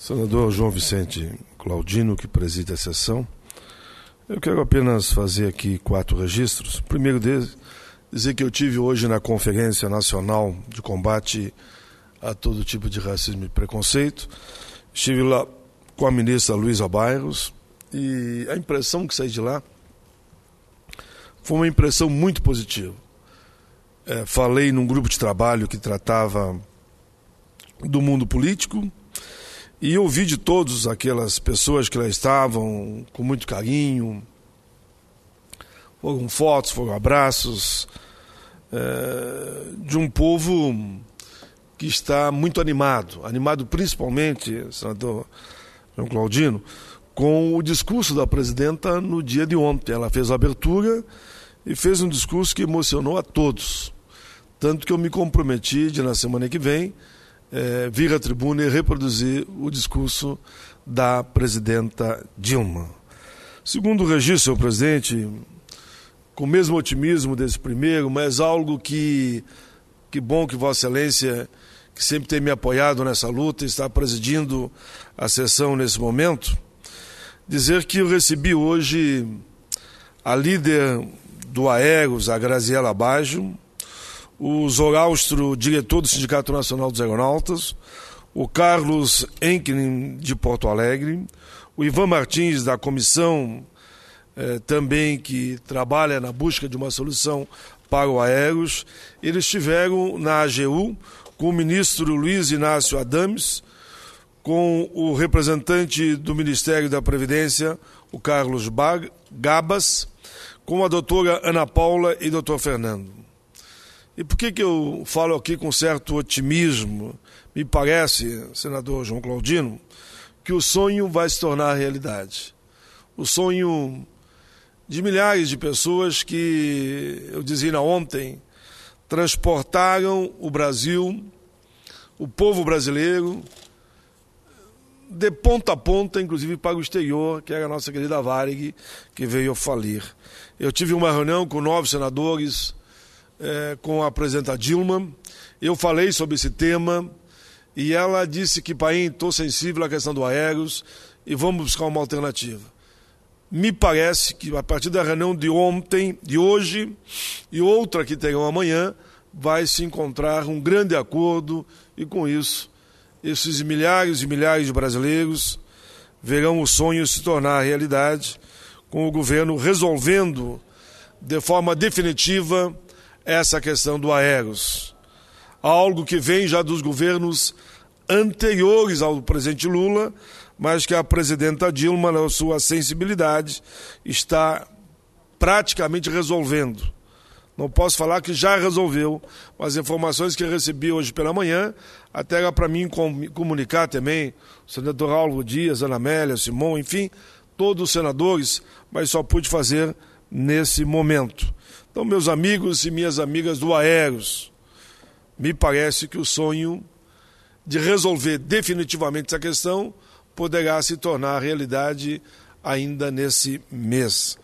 Senador João Vicente Claudino, que preside a sessão, eu quero apenas fazer aqui 4 registros. O primeiro deles, dizer que eu tive hoje na Conferência Nacional de Combate a todo tipo de racismo e preconceito. Estive lá com a ministra Luísa Bairros e a impressão que saí de lá foi uma impressão muito positiva. Falei num grupo de trabalho que tratava do mundo político e ouvi de todas aquelas pessoas que lá estavam com muito carinho. Foram fotos, foram abraços de um povo que está muito animado principalmente, senador João Claudino, com o discurso da presidenta no dia de ontem. Ela fez a abertura e fez um discurso que emocionou a todos. Tanto que eu me comprometi de, na semana que vem, vir à tribuna e reproduzir o discurso da presidenta Dilma. Segundo registro, senhor presidente, com o mesmo otimismo desse primeiro, mas algo que bom que Vossa Excelência, que sempre tem me apoiado nessa luta, está presidindo a sessão nesse momento, dizer que eu recebi hoje a líder do Aeros, a Graziela Baggio, o Zoraustro, diretor do Sindicato Nacional dos Aeronautas, o Carlos Enkelin, de Porto Alegre, o Ivan Martins, da comissão também que trabalha na busca de uma solução para o Aeros. Eles estiveram na AGU com o ministro Luiz Inácio Adams, com o representante do Ministério da Previdência, o Carlos Gabas, com a doutora Ana Paula e o doutor Fernando. E por que eu falo aqui com certo otimismo? Me parece, senador João Claudino, que o sonho vai se tornar realidade. O sonho de milhares de pessoas que, eu dizia ontem, transportaram o Brasil, o povo brasileiro, de ponta a ponta, inclusive para o exterior, que era a nossa querida Varig, que veio a falir. Eu tive uma reunião com 9 senadores, com a presidenta Dilma. Eu falei sobre esse tema e ela disse que, pai, estou sensível à questão do Aeros e vamos buscar uma alternativa. Me parece que a partir da reunião de ontem, de hoje e outra que terão amanhã, vai se encontrar um grande acordo e com isso, esses milhares e milhares de brasileiros verão o sonho se tornar realidade, com o governo resolvendo de forma definitiva essa questão do Aeros. Algo que vem já dos governos anteriores ao presidente Lula, mas que a presidenta Dilma, na sua sensibilidade, está praticamente resolvendo. Não posso falar que já resolveu, mas informações que eu recebi hoje pela manhã, até era para mim comunicar também, o senador Álvaro Dias, Ana Amélia, Simão, enfim, todos os senadores, mas só pude fazer nesse momento. Então, meus amigos e minhas amigas do Aeros, me parece que o sonho de resolver definitivamente essa questão poderá se tornar realidade ainda nesse mês.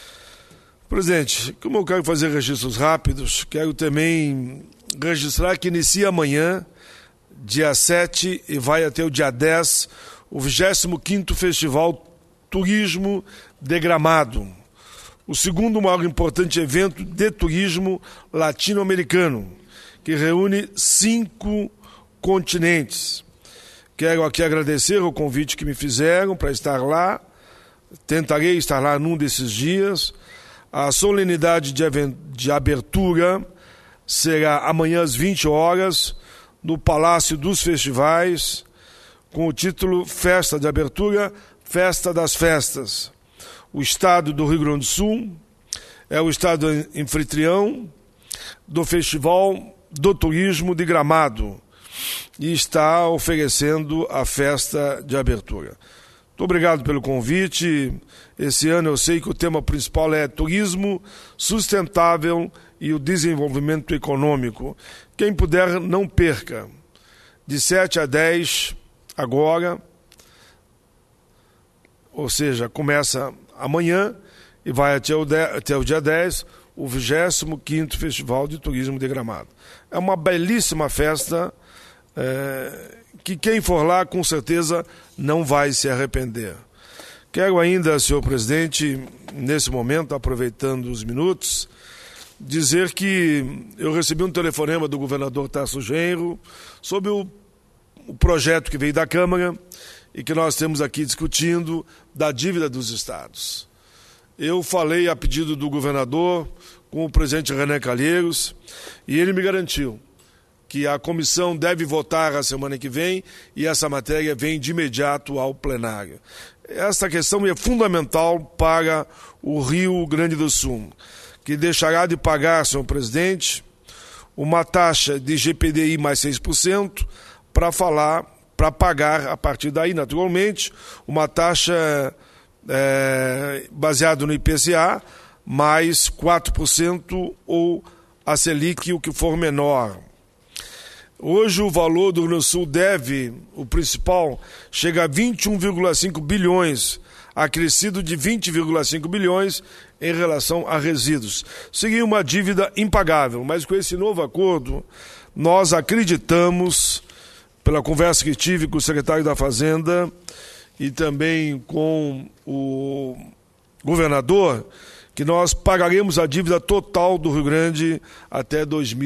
Presidente, como eu quero fazer registros rápidos, quero também registrar que inicia amanhã, dia 7, e vai até o dia 10, o 25º Festival Turismo de Gramado, o segundo maior importante evento de turismo latino-americano, que reúne 5 continentes. Quero aqui agradecer o convite que me fizeram para estar lá. Tentarei estar lá num desses dias. A solenidade de abertura será amanhã às 20 horas, no Palácio dos Festivais, com o título Festa de Abertura, Festa das Festas. O estado do Rio Grande do Sul é o estado anfitrião do Festival do Turismo de Gramado e está oferecendo a festa de abertura. Muito obrigado pelo convite. Esse ano eu sei que o tema principal é turismo sustentável e o desenvolvimento econômico. Quem puder, não perca. De 7 a 10 agora, ou seja, começa amanhã e vai até o dia 10, o 25º Festival de Turismo de Gramado. É uma belíssima festa que quem for lá com certeza não vai se arrepender. Quero ainda, senhor presidente, nesse momento, aproveitando os minutos, dizer que eu recebi um telefonema do governador Tarso Genro sobre o projeto que veio da Câmara e que nós temos aqui discutindo da dívida dos estados. Eu falei a pedido do governador com o presidente Renan Calheiros e ele me garantiu que a comissão deve votar a semana que vem e essa matéria vem de imediato ao plenário. Esta questão é fundamental para o Rio Grande do Sul, que deixará de pagar, senhor presidente, uma taxa de GPDI mais 6% para pagar, a partir daí, naturalmente, uma taxa baseada no IPCA, mais 4% ou a Selic, o que for menor. Hoje o valor do Rio Grande do Sul deve, o principal, chega a 21,5 bilhões, acrescido de 20,5 bilhões em relação a resíduos. Seria uma dívida impagável, mas com esse novo acordo, nós acreditamos, pela conversa que tive com o secretário da Fazenda e também com o governador, que nós pagaremos a dívida total do Rio Grande até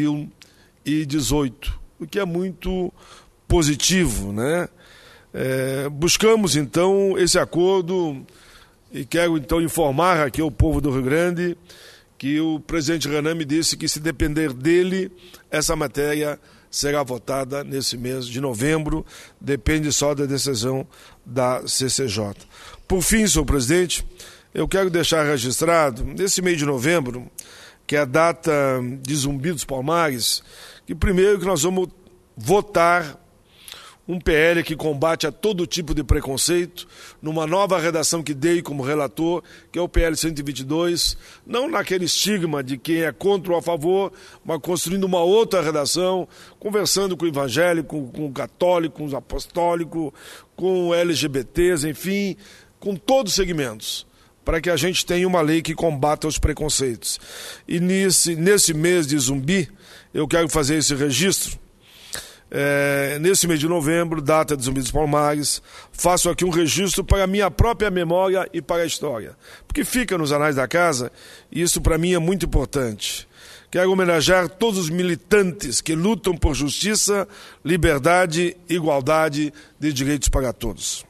2018, o que é muito positivo, né? Buscamos, então, esse acordo e quero, então, informar aqui ao povo do Rio Grande que o presidente Renan me disse que, se depender dele, essa matéria será votada nesse mês de novembro, depende só da decisão da CCJ. Por fim, senhor presidente, eu quero deixar registrado, nesse mês de novembro, que é a data de Zumbi dos Palmares, que primeiro que nós vamos votar um PL que combate a todo tipo de preconceito, numa nova redação que dei como relator, que é o PL 122, não naquele estigma de quem é contra ou a favor, mas construindo uma outra redação, conversando com o evangélico, com o católico, com o apostólico, com LGBTs, enfim, com todos os segmentos, para que a gente tenha uma lei que combata os preconceitos. E nesse mês de Zumbi, eu quero fazer esse registro. Nesse mês de novembro, data de Zumbi dos Palmares, faço aqui um registro para a minha própria memória e para a história, porque fica nos anais da casa e isso para mim é muito importante. Quero homenagear todos os militantes que lutam por justiça, liberdade e igualdade de direitos para todos.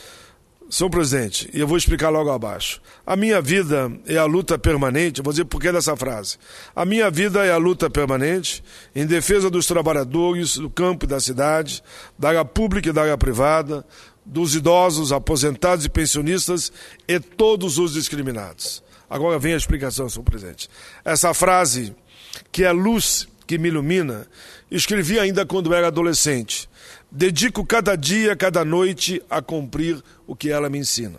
Senhor presidente, e eu vou explicar logo abaixo. A minha vida é a luta permanente, vou dizer por que dessa frase. A minha vida é a luta permanente em defesa dos trabalhadores do campo e da cidade, da área pública e da área privada, dos idosos, aposentados e pensionistas e todos os discriminados. Agora vem a explicação, senhor presidente. Essa frase, que é luz que me ilumina, escrevi ainda quando era adolescente. Dedico cada dia, cada noite a cumprir o que ela me ensina.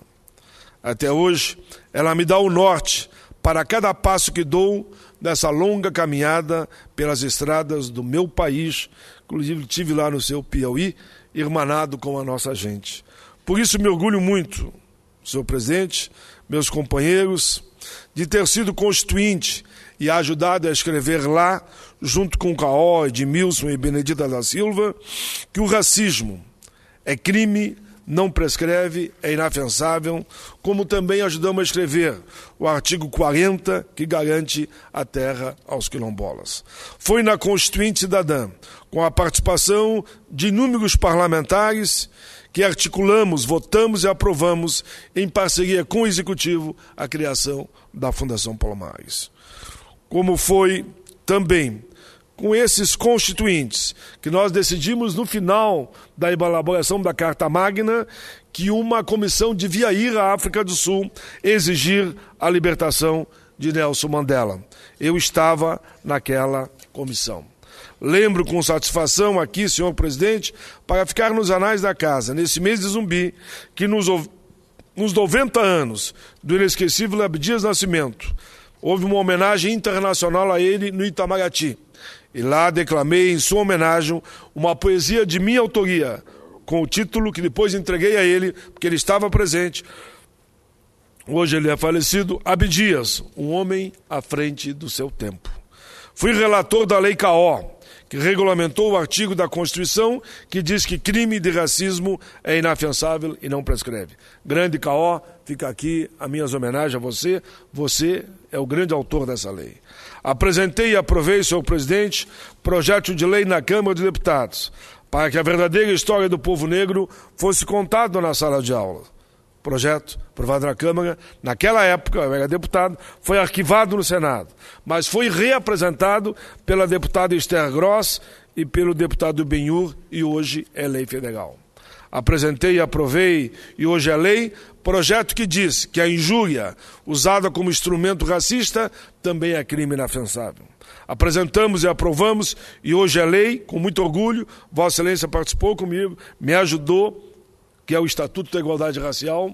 Até hoje, ela me dá o norte para cada passo que dou nessa longa caminhada pelas estradas do meu país, inclusive estive lá no seu Piauí, irmanado com a nossa gente. Por isso me orgulho muito, senhor presidente, meus companheiros, de ter sido constituinte e ajudado a escrever lá, junto com Caó, Edmilson e Benedita da Silva, que o racismo é crime, não prescreve, é inafensável, como também ajudamos a escrever o artigo 40, que garante a terra aos quilombolas. Foi na Constituinte Cidadã, com a participação de inúmeros parlamentares, que articulamos, votamos e aprovamos, em parceria com o Executivo, a criação da Fundação Palmares. Como foi também com esses constituintes que nós decidimos no final da elaboração da Carta Magna que uma comissão devia ir à África do Sul exigir a libertação de Nelson Mandela. Eu estava naquela comissão. Lembro com satisfação aqui, senhor presidente, para ficar nos anais da casa, nesse mês de Zumbi, que nos 90 anos do inesquecível Abdias Nascimento, houve uma homenagem internacional a ele no Itamaraty. E lá declamei em sua homenagem uma poesia de minha autoria, com o título que depois entreguei a ele, porque ele estava presente. Hoje ele é falecido, Abdias, um homem à frente do seu tempo. Fui relator da Lei Caó, que regulamentou o artigo da Constituição que diz que crime de racismo é inafiançável e não prescreve. Grande K.O., fica aqui as minhas homenagens a você. Você é o grande autor dessa lei. Apresentei e aprovei, senhor presidente, projeto de lei na Câmara de Deputados para que a verdadeira história do povo negro fosse contada na sala de aula. Projeto aprovado na Câmara, naquela época, eu era deputado, foi arquivado no Senado, mas foi reapresentado pela deputada Esther Gross e pelo deputado Benhur e hoje é lei federal. Apresentei e aprovei e hoje é lei, projeto que diz que a injúria usada como instrumento racista também é crime inafiançável. Apresentamos e aprovamos e hoje é lei, com muito orgulho, Vossa Excelência participou comigo, me ajudou, que é o Estatuto da Igualdade Racial,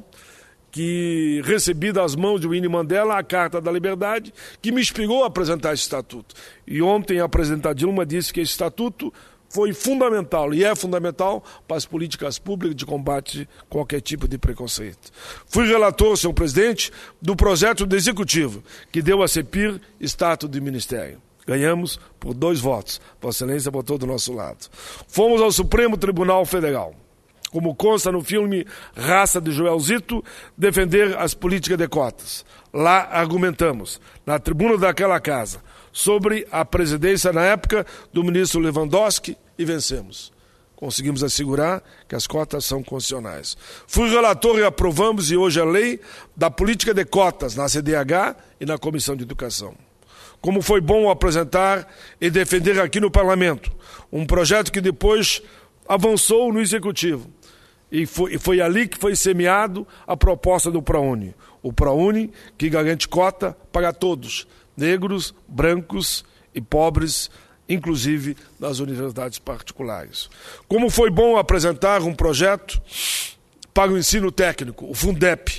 que recebi das mãos de Winnie Mandela a Carta da Liberdade, que me inspirou a apresentar esse estatuto. E ontem a presidenta Dilma disse que esse estatuto foi fundamental, e é fundamental para as políticas públicas de combate a qualquer tipo de preconceito. Fui relator, senhor presidente, do projeto do Executivo, que deu a CEPIR status de ministério. Ganhamos por 2 votos. Vossa Excelência votou do nosso lado. Fomos ao Supremo Tribunal Federal, como consta no filme Raça, de Joel Zito, defender as políticas de cotas. Lá argumentamos, na tribuna daquela casa, sobre a presidência, na época, do ministro Lewandowski e vencemos. Conseguimos assegurar que as cotas são constitucionais. Fui relator e aprovamos, e hoje é lei, da política de cotas na CDH e na Comissão de Educação. Como foi bom apresentar e defender aqui no Parlamento um projeto que depois avançou no Executivo. E foi ali que foi semeado a proposta do ProUni. O ProUni que garante cota para todos, negros, brancos e pobres, inclusive nas universidades particulares. Como foi bom apresentar um projeto para o ensino técnico, o Fundep.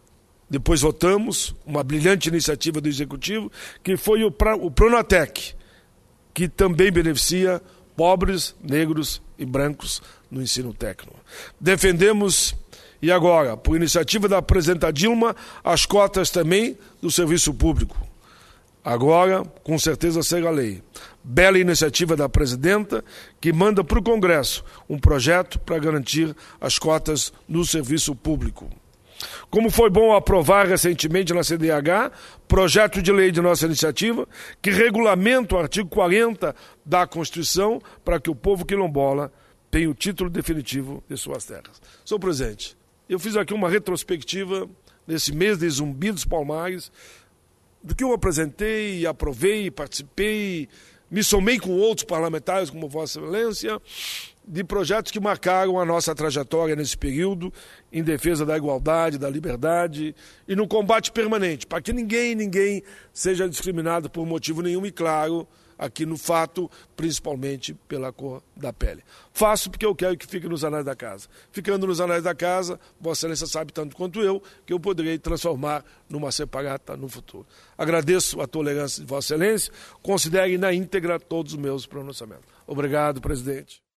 Depois votamos uma brilhante iniciativa do Executivo, que foi o Pronatec, que também beneficia pobres, negros e brancos no ensino técnico. Defendemos, e agora, por iniciativa da presidenta Dilma, as cotas também do serviço público. Agora, com certeza, será lei. Bela iniciativa da presidenta, que manda para o Congresso um projeto para garantir as cotas no serviço público. Como foi bom aprovar recentemente na CDH, projeto de lei de nossa iniciativa, que regulamenta o artigo 40 da Constituição para que o povo quilombola tenha o título definitivo de suas terras. Senhor presidente, eu fiz aqui uma retrospectiva nesse mês de Zumbi dos Palmares, do que eu apresentei, aprovei, participei, me somei com outros parlamentares, como Vossa Excelência, de projetos que marcaram a nossa trajetória nesse período em defesa da igualdade, da liberdade e no combate permanente, para que ninguém seja discriminado por motivo nenhum e, claro, aqui no fato, principalmente pela cor da pele. Faço porque eu quero que fique nos anais da casa. Ficando nos anais da casa, Vossa Excelência sabe tanto quanto eu, que eu poderei transformar numa separata no futuro. Agradeço a tolerância de Vossa Excelência, considere na íntegra todos os meus pronunciamentos. Obrigado, presidente.